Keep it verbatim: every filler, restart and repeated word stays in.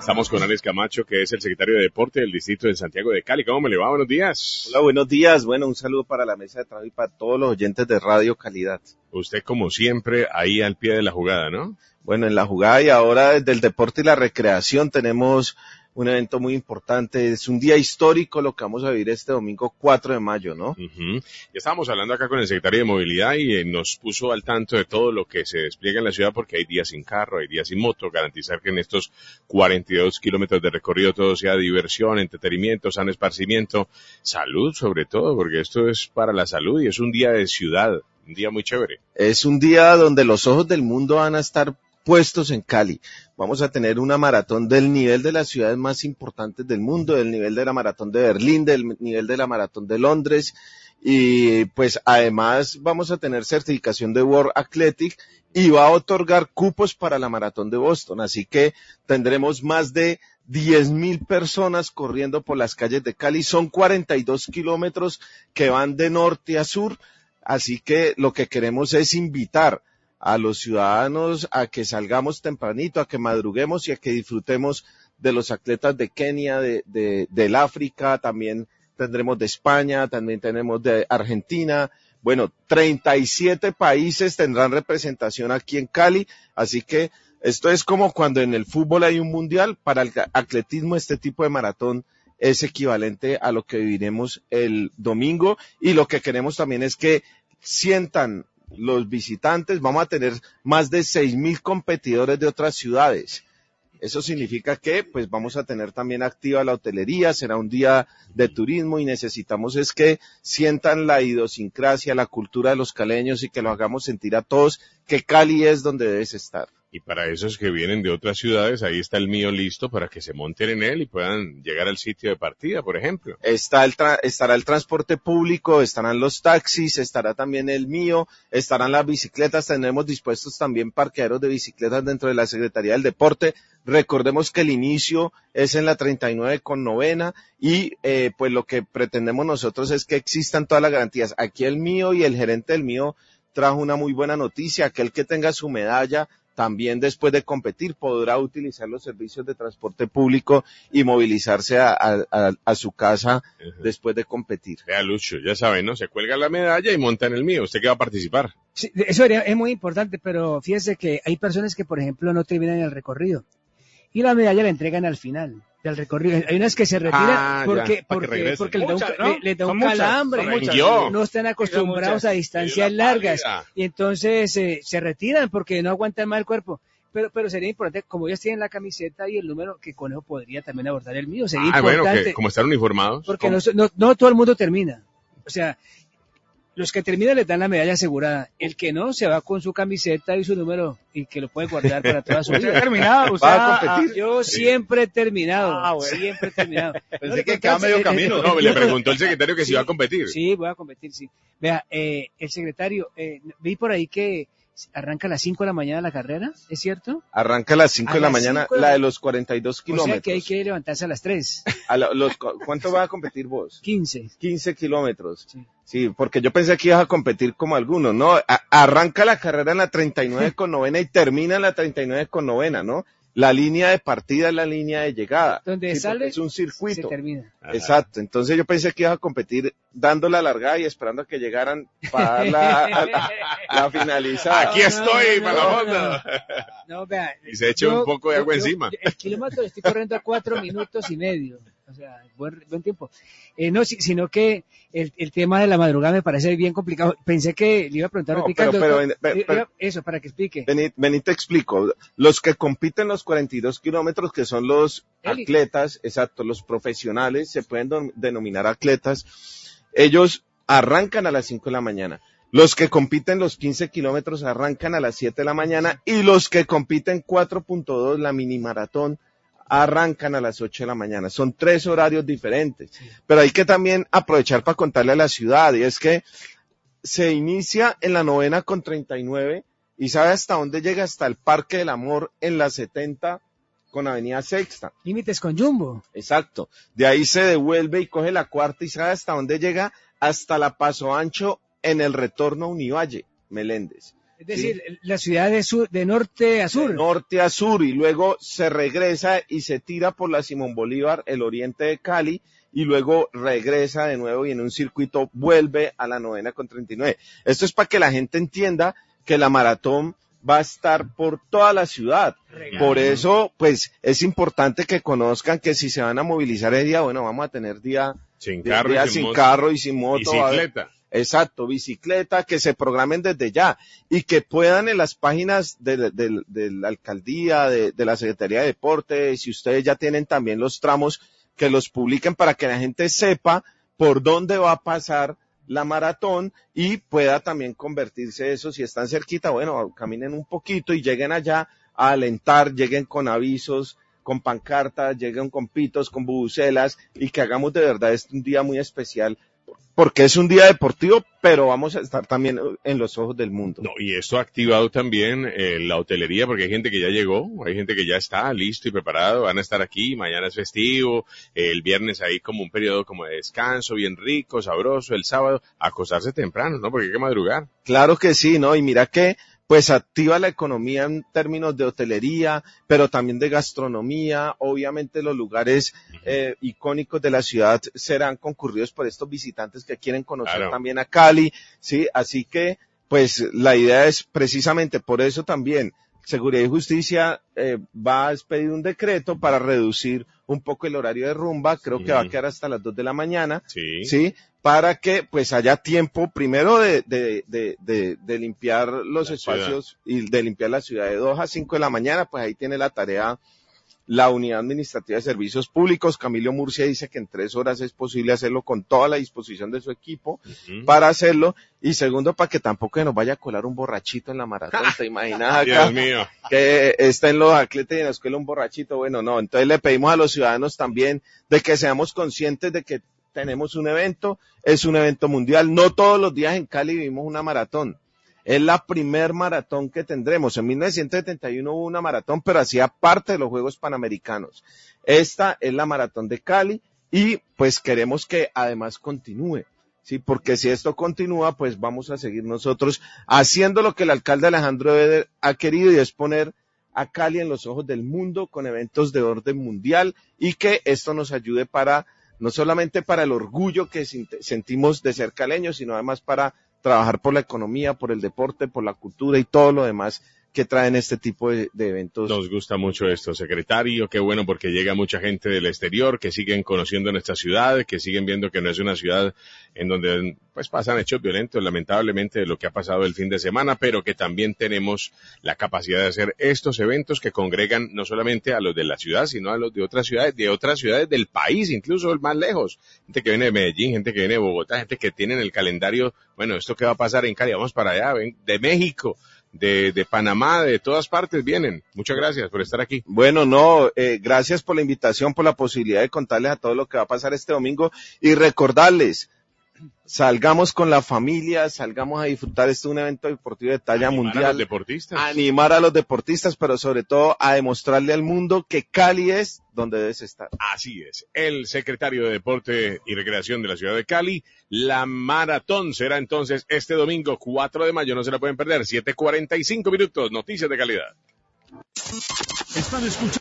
Estamos con Alex Camacho, que es el secretario de Deporte del Distrito de Santiago de Cali. ¿Cómo me le va? Buenos días. Hola, buenos días. Bueno, un saludo para la mesa de trabajo y para todos los oyentes de Radio Calidad. Usted, como siempre, ahí al pie de la jugada, ¿no? Bueno, en la jugada y ahora desde el deporte y la recreación tenemos un evento muy importante. Es un día histórico lo que vamos a vivir este domingo cuatro de mayo, ¿no? Uh-huh. Ya estábamos hablando acá con el secretario de Movilidad y eh, nos puso al tanto de todo lo que se despliega en la ciudad, porque hay días sin carro, hay días sin moto, garantizar que en estos cuarenta y dos kilómetros de recorrido todo sea diversión, entretenimiento, sano esparcimiento, salud sobre todo, porque esto es para la salud y es un día de ciudad, un día muy chévere. Es un día donde los ojos del mundo van a estar puestos en Cali. Vamos a tener una maratón del nivel de las ciudades más importantes del mundo, del nivel de la maratón de Berlín, del nivel de la maratón de Londres, y pues además vamos a tener certificación de World Athletic y va a otorgar cupos para la maratón de Boston, así que tendremos más de diez mil personas corriendo por las calles de Cali. Son cuarenta y dos kilómetros que van de norte a sur, así que lo que queremos es invitar a los ciudadanos a que salgamos tempranito, a que madruguemos y a que disfrutemos de los atletas de Kenia, de, de, del África, también tendremos de España, también tenemos de Argentina. Bueno, treinta y siete países tendrán representación aquí en Cali, así que esto es como cuando en el fútbol hay un mundial. Para el atletismo este tipo de maratón es equivalente a lo que viviremos el domingo, y lo que queremos también es que sientan los visitantes. Vamos a tener más de seis mil competidores de otras ciudades. Eso significa que pues vamos a tener también activa la hotelería, será un día de turismo y necesitamos es que sientan la idiosincrasia, la cultura de los caleños y que lo hagamos sentir a todos que Cali es donde debes estar. Y para esos que vienen de otras ciudades, ahí está el mío listo para que se monten en él y puedan llegar al sitio de partida, por ejemplo. Está el tra- estará el transporte público, estarán los taxis, estará también el mío, estarán las bicicletas, tendremos dispuestos también parqueaderos de bicicletas dentro de la Secretaría del Deporte. Recordemos que el inicio es en la treinta y nueve con novena y eh, pues lo que pretendemos nosotros es que existan todas las garantías. Aquí el mío y el gerente del mío trajo una muy buena noticia: aquel que tenga su medalla también después de competir podrá utilizar los servicios de transporte público y movilizarse a, a, a su casa uh-huh. después de competir. Vea, Lucho, ya saben, ¿no? Se cuelga la medalla y monta en el mío. ¿Usted qué va a participar? Sí, eso es muy importante, pero fíjese que hay personas que, por ejemplo, no terminan el recorrido y la medalla la entregan al final del recorrido. Hay unas que se retiran ah, porque, ya, porque, porque le da un, ¿no? le, le da un calambre, muchas, no están acostumbrados a distancias largas y entonces eh, se retiran porque no aguantan más el cuerpo. Pero, pero sería importante, como ellos tienen la camiseta y el número, que Conejo podría también abordar el mío. Sería ah, importante. Bueno, que como están uniformados. Porque no, no, no todo el mundo termina. O sea, los que terminan les dan la medalla asegurada. El que no, se va con su camiseta y su número y que lo puede guardar para toda su vida. ¿Usted ha terminado? ¿Usted ¿Va a competir? Yo sí. siempre he terminado. Ah, bueno. Siempre he terminado. Pensé no, que quedaba medio el, camino. El, el, no, le preguntó el secretario que sí, si iba a competir. Sí, voy a competir, sí. Vea, eh, el secretario, eh, vi por ahí que arranca a las cinco de la mañana la carrera, ¿es cierto? Arranca a las cinco de la mañana, la de los cuarenta y dos kilómetros. O sea que hay que levantarse a las tres. A lo, los, ¿Cuánto vas a competir vos? quince. quince kilómetros. Sí. Sí, porque yo pensé que ibas a competir como algunos, ¿no? A, arranca la carrera en la treinta y nueve con novena y termina en la treinta y nueve con novena, ¿no? La línea de partida es la línea de llegada. Donde sí, sale, es un circuito. se termina. Exacto. Entonces yo pensé que ibas a competir dando la largada y esperando a que llegaran para dar la, la, la finalizada. Aquí estoy, no, no, para la onda. No, no, vea, y se echa un poco de agua yo, encima. Yo, el kilómetro lo estoy corriendo a cuatro minutos y medio. O sea, buen, buen tiempo. Eh, no, si, sino que el, el tema de la madrugada me parece bien complicado. Pensé que le iba a preguntar no, a Ricardo. Pero, pero, pero, pero, eso, para que explique. Vení, vení, te explico. Los que compiten los cuarenta y dos kilómetros, que son los Eli. atletas, exacto, los profesionales, se pueden do, denominar atletas, ellos arrancan a las cinco de la mañana. Los que compiten los quince kilómetros arrancan a las siete de la mañana y los que compiten cuatro punto dos, la mini maratón, arrancan a las ocho de la mañana. Son tres horarios diferentes. Sí. Pero hay que también aprovechar para contarle a la ciudad, y es que se inicia en la novena con treinta y nueve y sabe hasta dónde llega, hasta el Parque del Amor en la setenta con Avenida Sexta. Límites con Jumbo. Exacto. De ahí se devuelve y coge la cuarta y sabe hasta dónde llega, hasta la Paso Ancho en el retorno a Univalle, Meléndez. Es decir, ¿sí? La ciudad de, sur, de norte a sur. De norte a sur, y luego se regresa y se tira por la Simón Bolívar, el oriente de Cali, y luego regresa de nuevo y en un circuito vuelve a la novena con treinta y nueve. Esto es para que la gente entienda que la maratón va a estar por toda la ciudad. Regal. Por eso, pues, es importante que conozcan que si se van a movilizar el día, bueno, vamos a tener día sin carro, día y sin, sin moto, carro y sin moto. Bicicleta. Exacto, bicicleta, que se programen desde ya y que puedan en las páginas de, de, de la alcaldía, de, de la Secretaría de Deporte, si ustedes ya tienen también los tramos, que los publiquen para que la gente sepa por dónde va a pasar la maratón y pueda también convertirse eso. Si están cerquita, bueno, caminen un poquito y lleguen allá a alentar, lleguen con avisos, con pancartas, lleguen con pitos, con bubucelas, y que hagamos de verdad este un día muy especial, porque es un día deportivo, pero vamos a estar también en los ojos del mundo. No, y esto ha activado también eh, la hotelería, porque hay gente que ya llegó, hay gente que ya está listo y preparado, van a estar aquí, mañana es festivo, eh, el viernes hay como un periodo como de descanso, bien rico, sabroso, el sábado, acostarse temprano, ¿no? Porque hay que madrugar. Claro que sí, ¿no? Y mira que pues activa la economía en términos de hotelería, pero también de gastronomía. Obviamente los lugares eh, icónicos de la ciudad serán concurridos por estos visitantes que quieren conocer claro. también a Cali, ¿sí? Así que, pues, la idea es precisamente por eso también Seguridad y Justicia eh, va a expedir un decreto para reducir un poco el horario de rumba, creo sí. que va a quedar hasta las dos de la mañana, sí, ¿sí? Para que pues haya tiempo primero de, de, de, de, de limpiar los la espacios ciudad. Y de limpiar la ciudad de dos a cinco de la mañana, pues ahí tiene la tarea la Unidad Administrativa de Servicios Públicos. Camilo Murcia dice que en tres horas es posible hacerlo con toda la disposición de su equipo uh-huh. para hacerlo. Y segundo, para que tampoco se nos vaya a colar un borrachito en la maratón. ¿Te imaginas acá? Dios mío. Que está en los atletas y en la escuela un borrachito. Bueno, no. Entonces le pedimos a los ciudadanos también de que seamos conscientes de que tenemos un evento, es un evento mundial. No todos los días en Cali vivimos una maratón. Es la primer maratón que tendremos. En mil novecientos setenta y uno hubo una maratón, pero hacía parte de los Juegos Panamericanos. Esta es la maratón de Cali y pues queremos que además continúe, ¿sí? Porque si esto continúa, pues vamos a seguir nosotros haciendo lo que el alcalde Alejandro Eder ha querido, y es poner a Cali en los ojos del mundo con eventos de orden mundial, y que esto nos ayude para, no solamente para el orgullo que sentimos de ser caleños, sino además para trabajar por la economía, por el deporte, por la cultura y todo lo demás que traen este tipo de, de eventos. Nos gusta mucho esto, secretario, qué bueno, porque llega mucha gente del exterior que siguen conociendo nuestra ciudad, que siguen viendo que no es una ciudad en donde pues pasan hechos violentos, lamentablemente, de lo que ha pasado el fin de semana, pero que también tenemos la capacidad de hacer estos eventos que congregan no solamente a los de la ciudad, sino a los de otras ciudades, de otras ciudades del país, incluso más lejos, gente que viene de Medellín, gente que viene de Bogotá, gente que tiene en el calendario, bueno, esto que va a pasar en Cali, vamos para allá, ven, de México, de, de Panamá, de todas partes vienen. Muchas gracias por estar aquí. Bueno, no, eh, gracias por la invitación, por la posibilidad de contarles a todos lo que va a pasar este domingo y recordarles, salgamos con la familia, salgamos a disfrutar. Este es un evento deportivo de talla animar mundial. A los deportistas. Animar a los deportistas, pero sobre todo a demostrarle al mundo que Cali es donde debes estar. Así es. El secretario de Deporte y Recreación de la ciudad de Cali. La maratón será entonces este domingo cuatro de mayo. No se la pueden perder. siete cuarenta y cinco minutos. Noticias de calidad. Están escuchando